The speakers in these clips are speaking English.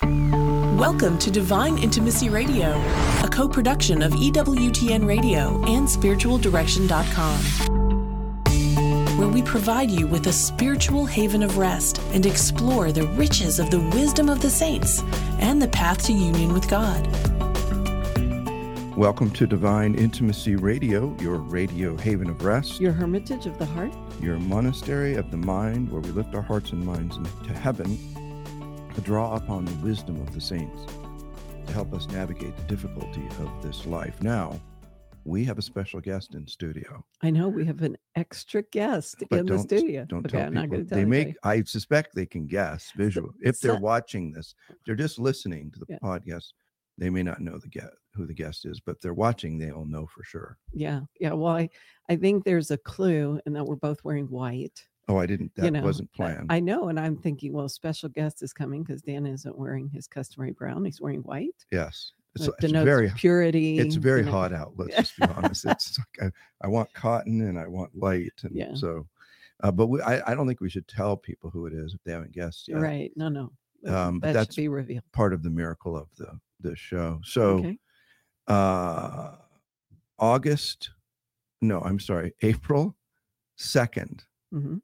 Welcome to Divine Intimacy Radio, a co-production of EWTN Radio and SpiritualDirection.com, where we provide you with a spiritual haven of rest and explore the riches of the wisdom of the saints and the path to union with God. Welcome to Divine Intimacy Radio, your radio haven of rest, your hermitage of the heart, your monastery of the mind, where we lift our hearts and minds into heaven to draw upon the wisdom of the saints to help us navigate the difficulty of this life. Now, we have a special guest in studio. I know we have an extra guest in the studio. Don't okay, tell I'm people. Not going to tell they anybody. I suspect they can guess visually. If they're watching this, they're just listening to the podcast. They may not know who the guest is, but if they're watching, they'll know for sure. Yeah. Well, I think there's a clue in that we're both wearing white. Oh, I didn't. That wasn't planned. I know, and I'm thinking, well, special guest is coming because Dan isn't wearing his customary brown. He's wearing white. Yes, it's very purity. It's very hot out. Let's just be honest. It's like I want cotton and I want light, and so. But I don't think we should tell people who it is if they haven't guessed yet. Right? No. But that should be revealed. Part of the miracle of the show. So, April 2nd. Mm-hmm.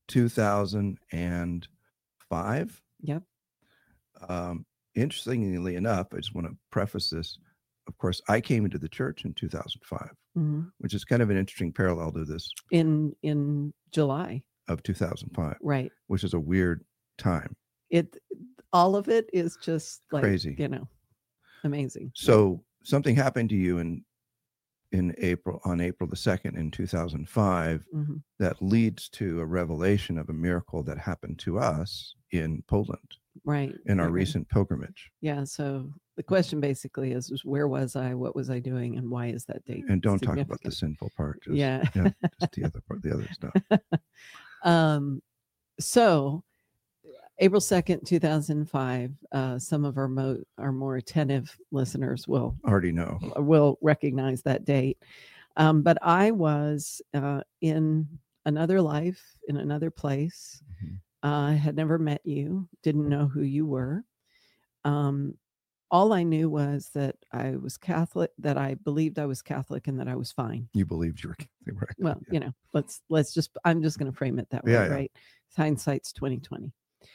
2005. Yep. Interestingly enough, I just want to preface this. Of course, I came into the church in 2005, which is kind of an interesting parallel to this. In July of 2005, right? Which is a weird time. All of it is just like crazy, amazing. So something happened to you on April the 2nd in 2005 that leads to a revelation of a miracle that happened to us in Poland, right? In our recent pilgrimage. Yeah. So the question basically is where was I? What was I doing? And why is that date? And don't talk about the sinful part. Just, just the other part, the other stuff. So April 2nd, 2005, some of our more attentive listeners will recognize that date. But I was in another life, in another place. I had never met you, didn't know who you were. All I knew was that I was Catholic, that I believed I was Catholic, and that I was fine. You believed you were Catholic, right? Well, let's just, I'm just going to frame it that way, right? Hindsight's 2020.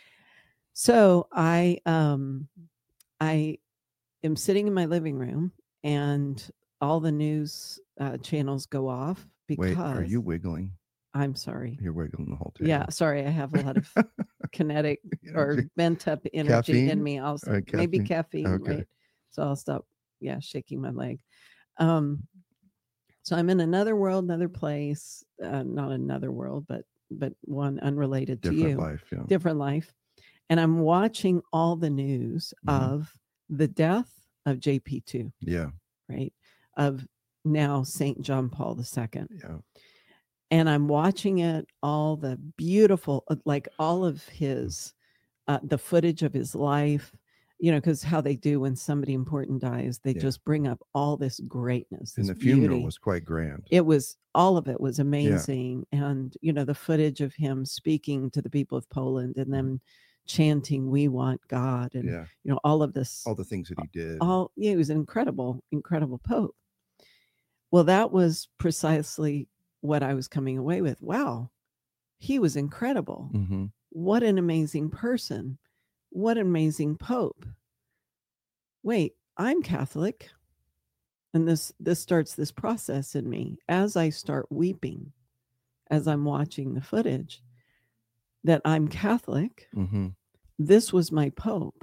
So I am sitting in my living room and all the news channels go off because. Wait, are you wiggling? I'm sorry. You're wiggling the whole time. Yeah, sorry. I have a lot of kinetic or bent up energy caffeine? In me. Also, maybe caffeine. Okay. Right? So I'll stop. Yeah, shaking my leg. So I'm in another world, another place. Not another world, but one unrelated to you. Different life. And I'm watching all the news of the death of JP2. Yeah. Right. Of now St. John Paul II. Yeah. And I'm watching it, all the beautiful, like all of his, the footage of his life, because how they do when somebody important dies, they just bring up all this greatness. This and the funeral was quite grand. It was, all of it was amazing. Yeah. And, the footage of him speaking to the people of Poland and them chanting, "We want God," and all of this, all the things that he did. He was an incredible Pope. Well, that was precisely what I was coming away with. Wow, he was incredible. What an amazing person! What an amazing Pope! Wait, I'm Catholic, and this starts this process in me as I start weeping, as I'm watching the footage. That I'm Catholic. This was my Pope.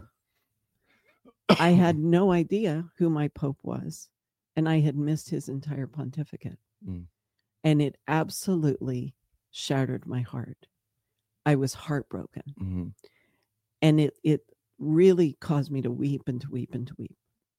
I had no idea who my Pope was, and I had missed his entire pontificate. And it absolutely shattered my heart. I was heartbroken. And it really caused me to weep and to weep and to weep.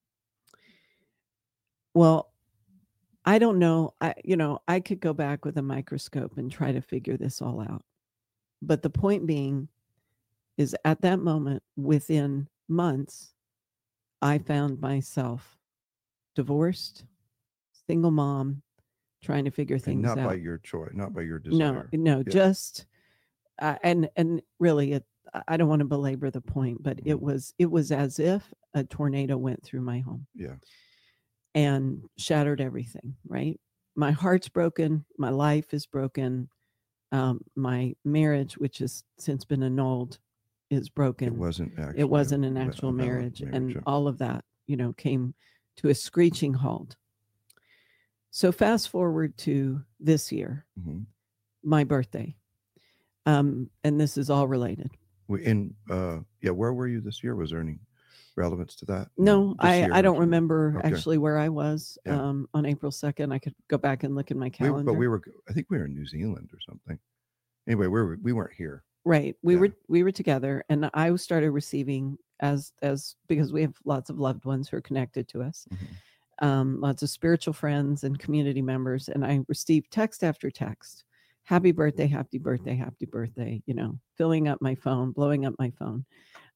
Well, I don't know. I could go back with a microscope and try to figure this all out. But the point being is at that moment, within months, I found myself divorced, single mom, trying to figure things out. Not by your choice, not by your desire. No, just, and really, I don't want to belabor the point, but it was as if a tornado went through my home. Yeah. And shattered everything, right? My heart's broken. My life is broken. My marriage, which has since been annulled, is broken. It wasn't an actual marriage. And all of that, came to a screeching halt. So fast forward to this year, my birthday. And this is all related. Where were you this year? Was there any relevance to that? No, I don't remember actually where I was on April 2nd. I could go back and look in my calendar. I think we were in New Zealand or something. Anyway, we weren't here. Right. We were together, and I started receiving as because we have lots of loved ones who are connected to us, lots of spiritual friends and community members, and I received text after text. Happy birthday, happy birthday, happy birthday, filling up my phone, blowing up my phone.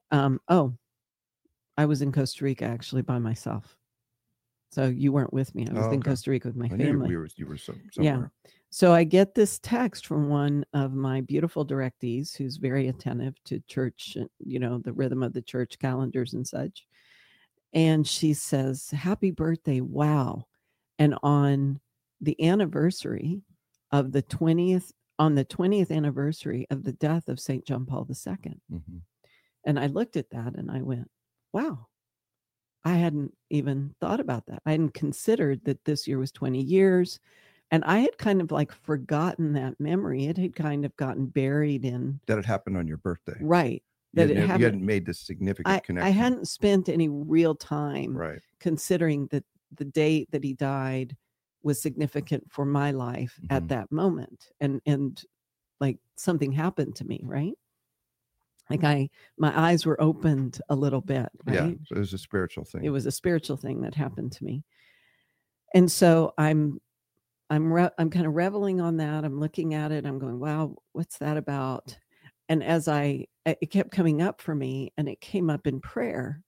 I was in Costa Rica actually by myself. So you weren't with me. I was in Costa Rica with my family. You were somewhere. Yeah. So I get this text from one of my beautiful directees who's very attentive to church, the rhythm of the church calendars and such. And she says, happy birthday. Wow. And on the anniversary of the 20th anniversary of the death of St. John Paul II. And I looked at that and I went, wow, I hadn't even thought about that. I hadn't considered that this year was 20 years. And I had kind of like forgotten that memory. It had kind of gotten buried in. That had happened on your birthday. Right. You hadn't made this significant connection. I hadn't spent any real time considering that the date that he died was significant for my life at that moment. And like something happened to me, right? Like my eyes were opened a little bit, right? Yeah, so it was a spiritual thing. It was a spiritual thing that happened to me. And so I'm kind of reveling on that. I'm looking at it. I'm going, wow, what's that about? And as it kept coming up for me, and it came up in prayer,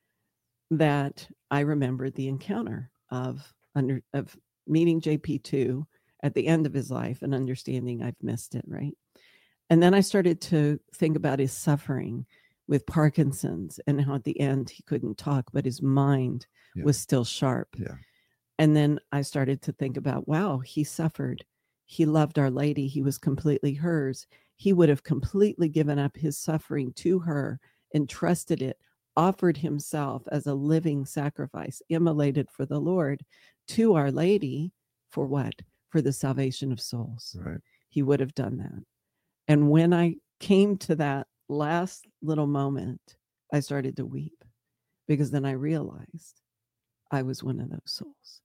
that I remembered the encounter of meeting JP2 at the end of his life and understanding I've missed it, right? And then I started to think about his suffering with Parkinson's and how at the end he couldn't talk, but his mind was still sharp. Yeah. And then I started to think about, wow, he suffered. He loved Our Lady. He was completely hers. He would have completely given up his suffering to her, entrusted it, offered himself as a living sacrifice, immolated for the Lord to Our Lady for what? For the salvation of souls. Right. He would have done that. And when I came to that last little moment, I started to weep, because then I realized I was one of those souls.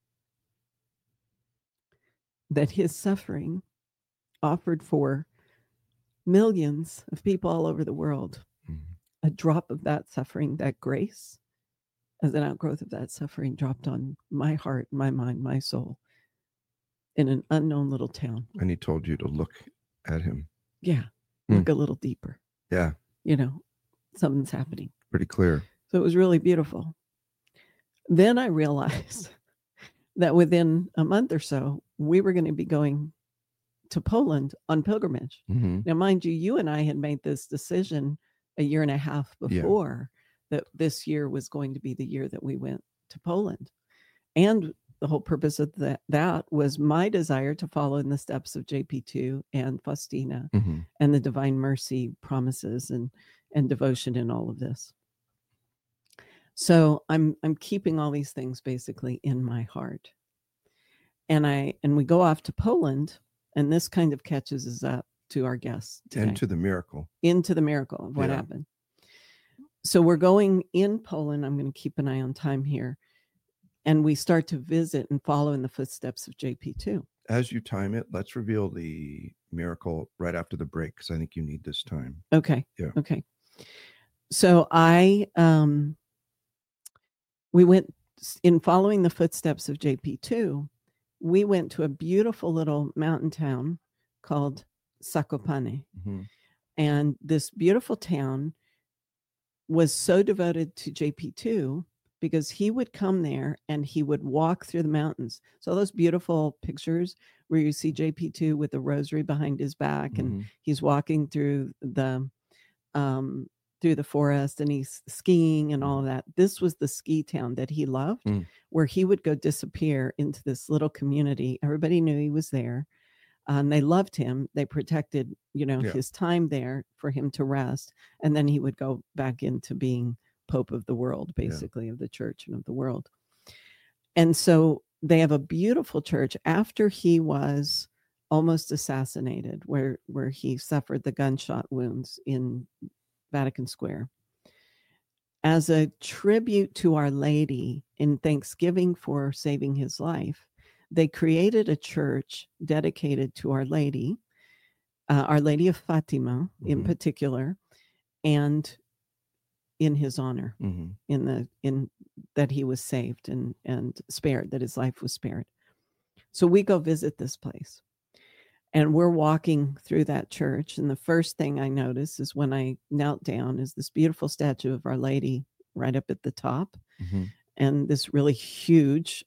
That his suffering offered for millions of people all over the world, a drop of that suffering, that grace, as an outgrowth of that suffering, dropped on my heart, my mind, my soul, in an unknown little town. And he told you to look at him. Yeah. Look a little deeper. Yeah. Something's happening. Pretty clear. So it was really beautiful. Then I realized that within a month or so, we were going to be going to Poland on pilgrimage. Now, mind you, you and I had made this decision a year and a half before that this year was going to be the year that we went to Poland. And the whole purpose of that was my desire to follow in the steps of JP2 and Faustina and the Divine Mercy promises and devotion in all of this. So I'm keeping all these things basically in my heart. And we go off to Poland, and this kind of catches us up to our guests today. And to the miracle. Into the miracle of what happened. So we're going in Poland. I'm going to keep an eye on time here. And we start to visit and follow in the footsteps of JP2. As you time it, let's reveal the miracle right after the break, because I think you need this time. Okay. Yeah. Okay. So we went in following the footsteps of JP2. We went to a beautiful little mountain town called Zakopane. And this beautiful town was so devoted to JP2 because he would come there and he would walk through the mountains. So those beautiful pictures where you see JP2 with the rosary behind his back and he's walking through the through the forest, and he's skiing and all of that. This was the ski town that he loved, where he would go disappear into this little community. Everybody knew he was there. And they loved him. They protected, his time there for him to rest. And then he would go back into being Pope of the world, basically, of the church and of the world. And so they have a beautiful church after he was almost assassinated, where he suffered the gunshot wounds in Vatican Square. As a tribute to Our Lady in thanksgiving for saving his life, they created a church dedicated to Our Lady of Fatima in particular, and in his honor, in that he was saved and spared, that his life was spared. So we go visit this place, and we're walking through that church. And the first thing I notice is when I knelt down is this beautiful statue of Our Lady right up at the top, and this really huge,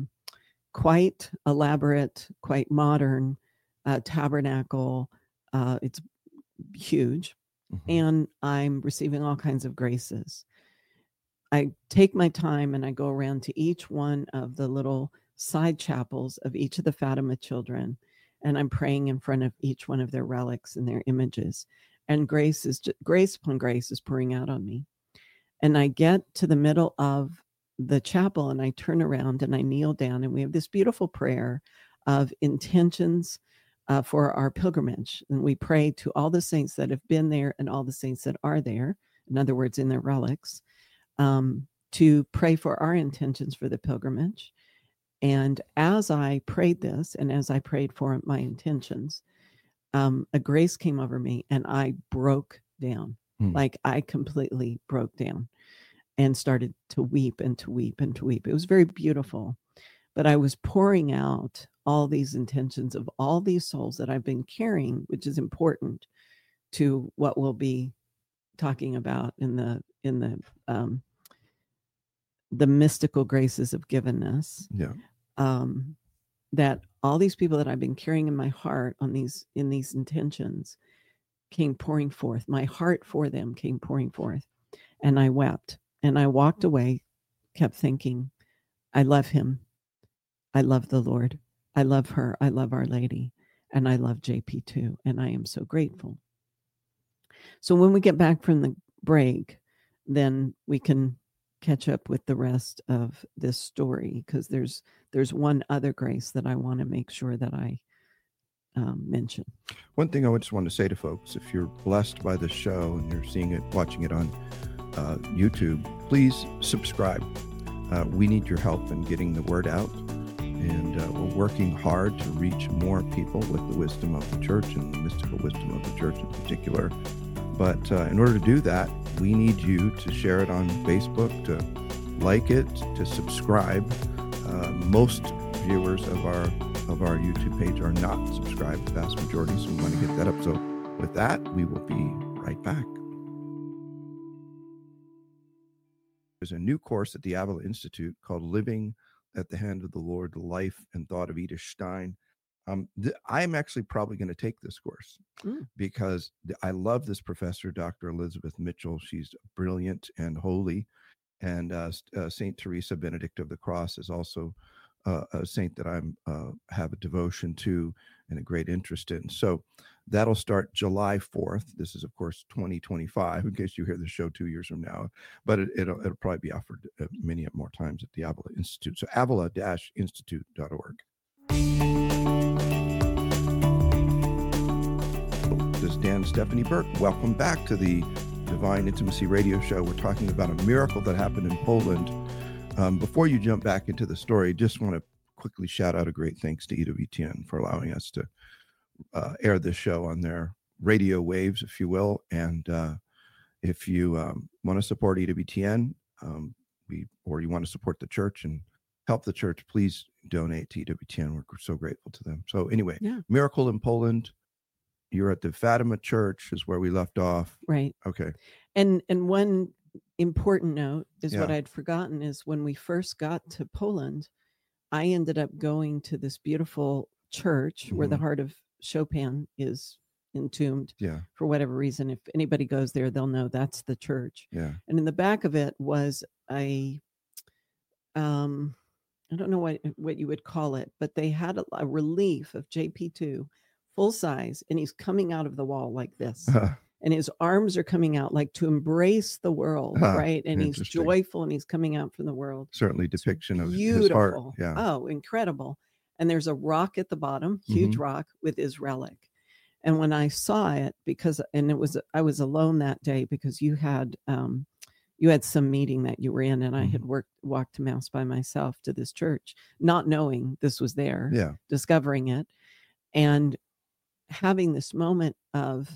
quite elaborate, quite modern tabernacle. It's huge. And I'm receiving all kinds of graces. I take my time and I go around to each one of the little side chapels of each of the Fatima children, and I'm praying in front of each one of their relics and their images. And grace upon grace is pouring out on me. And I get to the middle of the chapel and I turn around and I kneel down, and we have this beautiful prayer of intentions for our pilgrimage. And we pray to all the saints that have been there and all the saints that are there, in other words, in their relics, to pray for our intentions for the pilgrimage. And as I prayed this, and as I prayed for my intentions, a grace came over me and I broke down. Like I completely broke down and started to weep and to weep and to weep. It was very beautiful. But I was pouring out all these intentions of all these souls that I've been carrying, which is important to what we'll be talking about in the mystical graces of givenness. That all these people that I've been carrying in my heart in these intentions came pouring forth. My heart for them came pouring forth, and I wept. And I walked away, kept thinking, I love him. I love the Lord. I love her. I love Our Lady. And I love JP too. And I am so grateful. So when we get back from the break, then we can catch up with the rest of this story, because there's one other grace that I want to make sure that I mention. One thing I just want to say to folks, if you're blessed by the show and you're watching it on YouTube, please subscribe. We need your help in getting the word out, and we're working hard to reach more people with the wisdom of the church and the mystical wisdom of the church in particular. But in order to do that, we need you to share it on Facebook, to like it, to subscribe. Most viewers of our YouTube page are not subscribed, the vast majority, so we want to get that up. So with that, we will be right back. There's a new course at the Avila Institute called Living at the Hand of the Lord, the Life and Thought of Edith Stein. I'm actually probably going to take this course because I love this professor, Dr. Elizabeth Mitchell. She's brilliant and holy. And St. Teresa Benedict of the Cross is also a saint that I have a devotion to and a great interest in. So that'll start July 4th. This is, of course, 2025, in case you hear the show 2 years from now. But it'll probably be offered many more times at the Avila Institute. So avila-institute.org. This is Dan and Stephanie Burke. Welcome back to the Divine Intimacy Radio Show. We're talking about a miracle that happened in Poland. Before you jump back into the story, just want to quickly shout out a great thanks to EWTN for allowing us to air this show on their radio waves, if you will. And if you want to support EWTN, or you want to support the church and help the church, please donate to EWTN. We're so grateful to them. So anyway, Miracle in Poland. You're at the Fatima Church is where we left off. Right. Okay. And one important note is what I'd forgotten is when we first got to Poland, I ended up going to this beautiful church where the heart of Chopin is entombed Yeah. for whatever reason. If anybody goes there, they'll know that's the church. Yeah. And in the back of it was a, I don't know what you would call it, but they had a relief of JP2, full size, and he's coming out of the wall like this. And his arms are coming out like to embrace the world, right? And he's joyful and he's coming out from the world. Certainly depiction of his heart. Yeah. Oh, incredible. And there's a rock at the bottom, huge rock with his relic. And when I saw it, I was alone that day because you had some meeting that you were in, and I had walked to Mass by myself to this church, not knowing this was there, discovering it, and having this moment of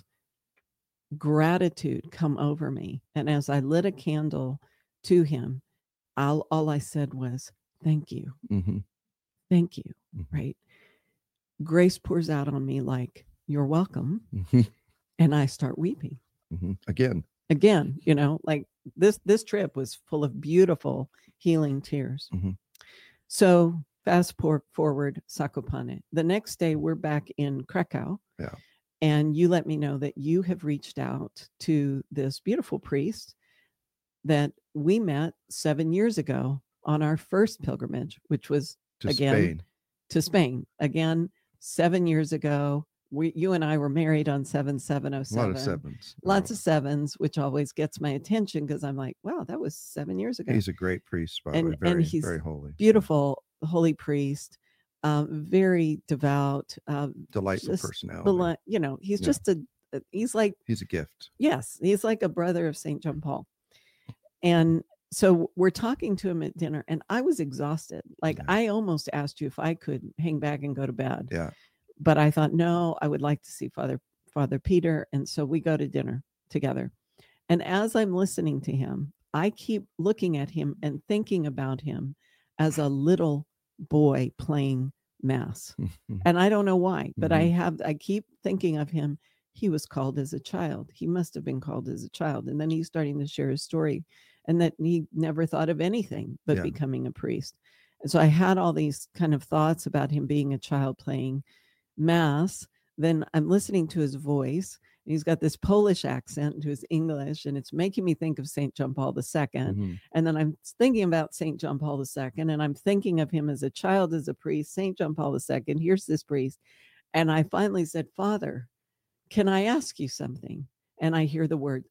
gratitude come over me. And as I lit a candle to him, all I said was, thank you. Thank you. Right. Grace pours out on me like, you're welcome. And I start weeping. Again, like this trip was full of beautiful healing tears. So fast forward Zakopane. The next day we're back in Krakow. Yeah. And you let me know that you have reached out to this beautiful priest that we met 7 years ago on our first pilgrimage, which was to Spain. Again, 7 years ago. You and I were married on 7/7/07. A lot of sevens. Lots of sevens, which always gets my attention because I'm like, wow, that was 7 years ago. He's a great priest, by the way. Very, he's very holy. Beautiful, holy priest. Very devout, delightful personality. He's just he's a gift. Yes, he's like a brother of St. John Paul. And so we're talking to him at dinner, and I was exhausted. I almost asked you if I could hang back and go to bed. Yeah. But I thought, no, I would like to see Father Peter. And so we go to dinner together. And as I'm listening to him, I keep looking at him and thinking about him as a little boy playing Mass. And I don't know why, but I keep thinking of him. He was called as a child. He must have been called as a child. And then he's starting to share his story, and that he never thought of anything but becoming a priest. And so I had all these kind of thoughts about him being a child playing Mass. Then I'm listening to his voice. He's got this Polish accent to his English, and it's making me think of St. John Paul II. And then I'm thinking about St. John Paul II, and I'm thinking of him as a child, as a priest, St. John Paul II. Here's this priest. And I finally said, Father, can I ask you something? And I hear the word,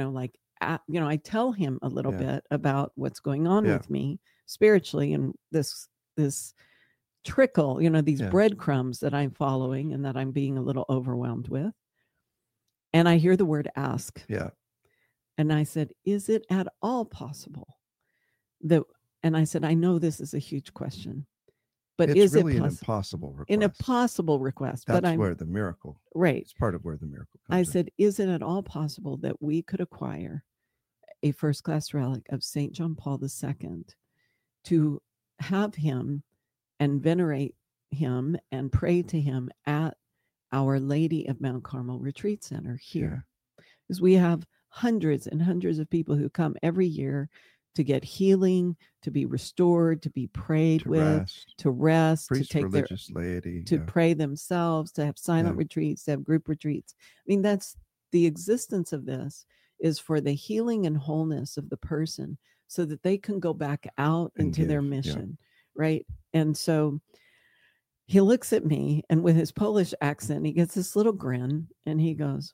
I tell him a little bit about what's going on with me spiritually, and this trickle, these breadcrumbs that I'm following and that I'm being a little overwhelmed with. And I hear the word ask. Yeah. And I said, is it at all possible and I said, I know this is a huge question, but it's really an impossible request. An impossible request. That's where the miracle. Right. It's part of where the miracle comes I in. said, is it at all possible that we could acquire a first-class relic of St. John Paul II to have him and venerate him and pray to him at Our Lady of Mount Carmel Retreat Center here? Because we have hundreds and hundreds of people who come every year to get healing, to be restored, to be prayed to rest, priest, to take religious laity, to pray themselves, to have silent retreats, to have group retreats. I mean, that's the existence of this, is for the healing and wholeness of the person so that they can go back out into their mission, right? And so he looks at me, and with his Polish accent, he gets this little grin, and he goes,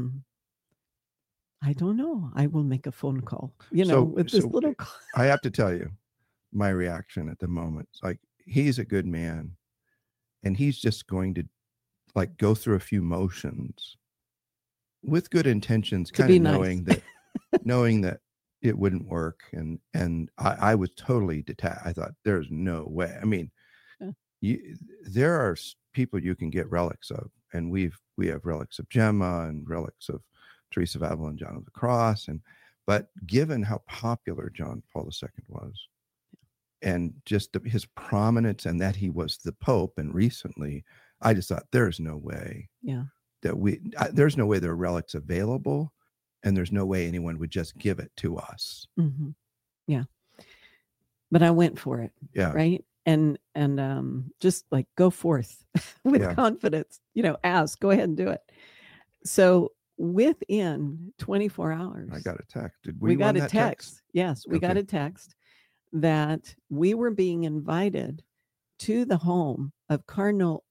I don't know. I will make a phone call, with this little call. I have to tell you, my reaction at the moment, it's like, he's a good man, and he's just going to go through a few motions with good intentions, kind of knowing that it wouldn't work. And I was totally detached. I thought, there's no way. I mean, there are people you can get relics of, and we have relics of Gemma and relics of Teresa of Avila and John of the Cross. But given how popular John Paul II was, and just his prominence, and that he was the Pope, and recently, I just thought, there's no way that there's no way there are relics available, and there's no way anyone would just give it to us. Yeah. But I went for it. Yeah. Right. And just go forth with confidence, ask, go ahead and do it. So within 24 hours, I got a text. Did we got a that text? Yes, we got a text that we were being invited to the home of Cardinal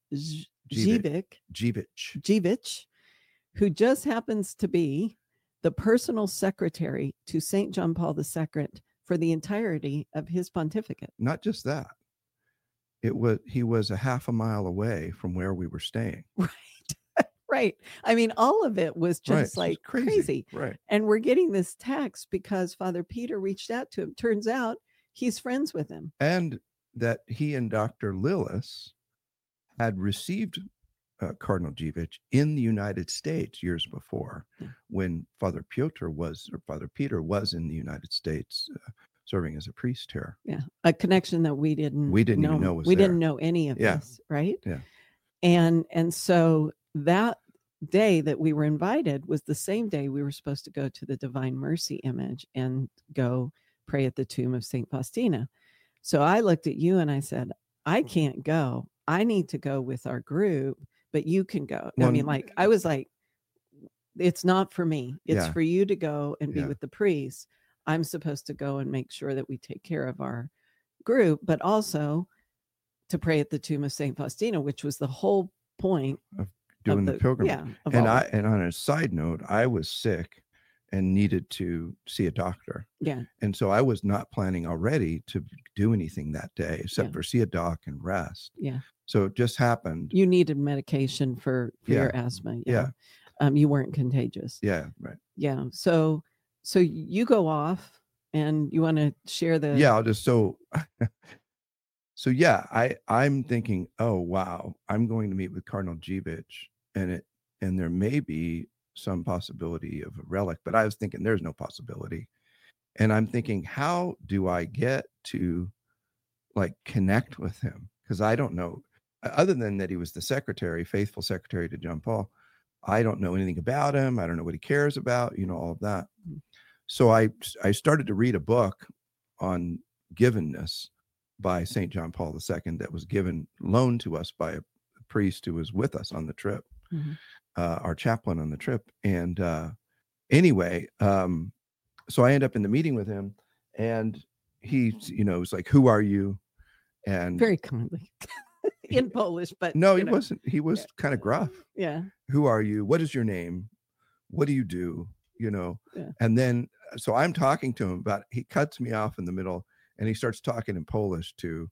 Dziwisz, who just happens to be the personal secretary to St. John Paul II for the entirety of his pontificate. Not just that. He was a half a mile away from where we were staying. Right. Right. I mean, all of it was just like crazy. Right. And we're getting this text because Father Peter reached out to him. Turns out he's friends with him. And that he and Dr. Lillis had received Cardinal Dziwisz in the United States years before, when Father Peter was in the United States serving as a priest here. Yeah. A connection that we didn't even know was there. Didn't know any of this, right? Yeah. And so that day that we were invited was the same day we were supposed to go to the Divine Mercy image and go pray at the tomb of St. Faustina. So I looked at you and I said, I can't go. I need to go with our group, but you can go. I mean, like, I was like, it's not for me. It's for you to go and be with the priest. I'm supposed to go and make sure that we take care of our group, but also to pray at the tomb of St. Faustina, which was the whole point of doing the pilgrimage. Yeah, and on a side note, I was sick and needed to see a doctor. Yeah. And so I was not planning already to do anything that day except for see a doc and rest. Yeah. So it just happened. You needed medication for your asthma. Yeah. You weren't contagious. Yeah. Right. Yeah. So you go off and you want to share the. Yeah. I'll just, I'm thinking, oh, wow, I'm going to meet with Cardinal Dziwisz and there may be some possibility of a relic, but I was thinking there's no possibility. And I'm thinking, how do I get to like connect with him? Because I don't know, other than that he was the secretary, faithful secretary to John Paul. I don't know anything about him. I don't know what he cares about, all of that. So I started to read a book on givenness by St. John Paul II that was loaned to us by a priest who was with us on the trip, our chaplain on the trip. And anyway, so I end up in the meeting with him and he, was like, who are you? And very kindly in Polish, but no, he wasn't. He was kind of gruff. Yeah. Who are you? What is your name? What do you do? And then, so I'm talking to him he cuts me off in the middle and he starts talking in Polish to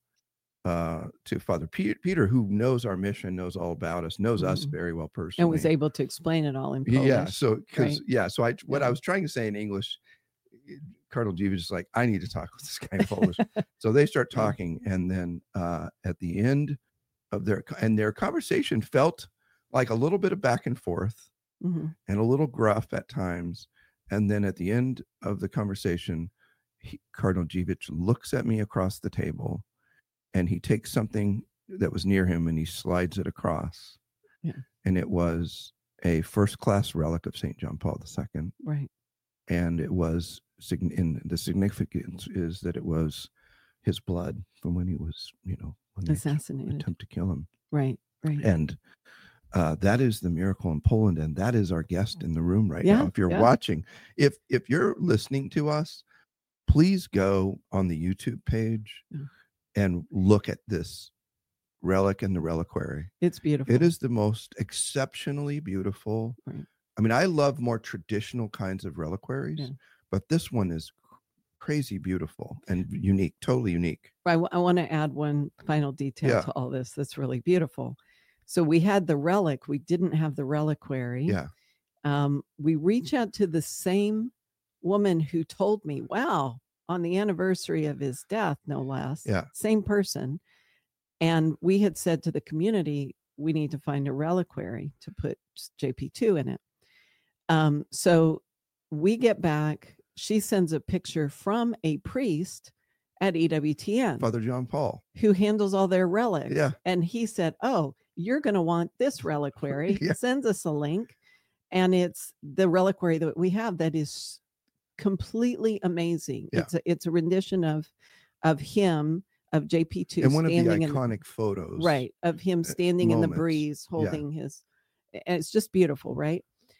Father Peter, who knows our mission, knows all about us, knows us very well personally, and was able to explain it all in Polish. Yeah. So, what I was trying to say in English, Cardinal Dziwisz is like, I need to talk with this guy in Polish. So they start talking, and then at the end of their conversation felt like a little bit of back and forth and a little gruff at times. And then at the end of the conversation, Cardinal Dziwisz looks at me across the table and he takes something that was near him and he slides it across. Yeah. And it was a first-class relic of St. John Paul II. Right. And it was, the significance is that it was his blood from when he was, when assassinated, attempt to kill him. Right. Right. And that is the miracle in Poland, and that is our guest in the room right now. If you're watching, if you're listening to us, please go on the YouTube page and look at this relic and the reliquary. It's beautiful. It is the most exceptionally beautiful. Right. I mean, I love more traditional kinds of reliquaries, but this one is crazy beautiful and unique, totally unique. I want to add one final detail to all this that's really beautiful. So we had the relic. We didn't have the reliquary. Yeah. We reach out to the same woman who told me, wow, on the anniversary of his death, no less. Yeah. Same person. And we had said to the community, we need to find a reliquary to put JP2 in it. So we get back. She sends a picture from a priest at EWTN, Father John Paul, who handles all their relics. Yeah. And he said, oh, you're going to want this reliquary. Sends us a link. And it's the reliquary that we have that is completely amazing. Yeah. It's a rendition of him, of JP2. And one of the iconic photos. Right. Of him standing in the breeze, holding his, and it's just beautiful. Right.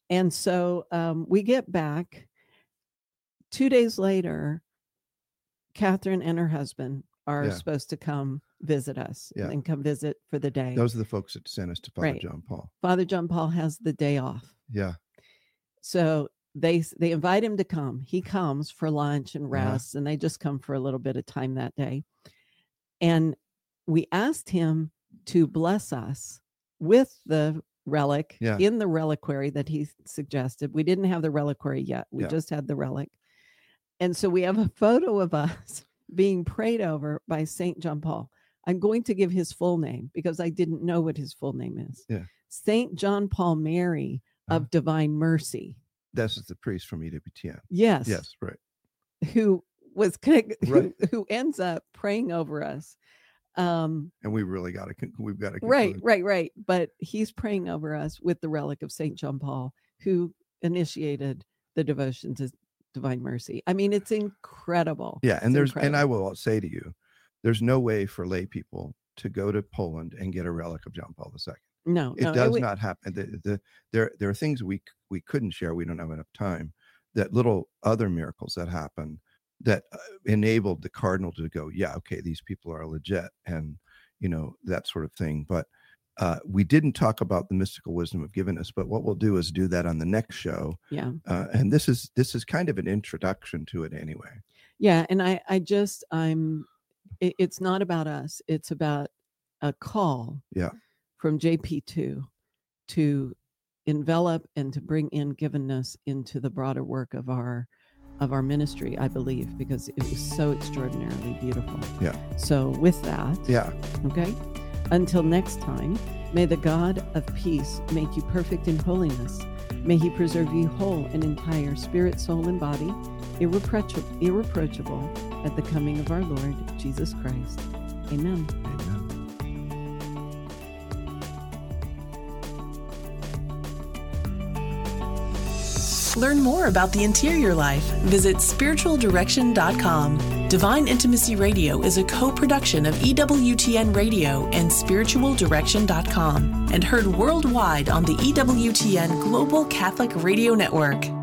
And so we get back. 2 days later, Catherine and her husband are supposed to come visit us and come visit for the day. Those are the folks that sent us to Father John Paul. Father John Paul has the day off. Yeah. So they invite him to come. He comes for lunch and rest, and they just come for a little bit of time that day. And we asked him to bless us with the relic in the reliquary that he suggested. We didn't have the reliquary yet. We just had the relic. And so we have a photo of us being prayed over by St. John Paul. I'm going to give his full name because I didn't know what his full name is. Yeah. St. John Paul Mary of Divine Mercy. This is the priest from EWTN. Yes. Yes, right. Who who ends up praying over us. And we've got to conclude. Right. But he's praying over us with the relic of St. John Paul, who initiated the devotion to Divine Mercy. I mean, it's incredible. Yeah. And and I will say to you, there's no way for lay people to go to Poland and get a relic of John Paul II. No, it does not happen. There are things we couldn't share. We don't have enough time. That little other miracles that happen that enabled the cardinal to go, yeah, okay, these people are legit, and that sort of thing. But we didn't talk about the mystical wisdom of giving us. But what we'll do is do that on the next show. Yeah. And this is kind of an introduction to it anyway. Yeah, and it's not about us. It's about a call. Yeah. From JP2 to envelop and to bring in givenness into the broader work of our ministry, I believe, because it was so extraordinarily beautiful. Yeah. So with that, okay, until next time, may the God of peace make you perfect in holiness. May he preserve you whole and entire, spirit, soul, and body, irreproachable at the coming of our Lord Jesus Christ. Amen. Amen. Learn more about the interior life. Visit spiritualdirection.com. Divine Intimacy Radio is a co-production of EWTN Radio and spiritualdirection.com and heard worldwide on the EWTN Global Catholic Radio Network.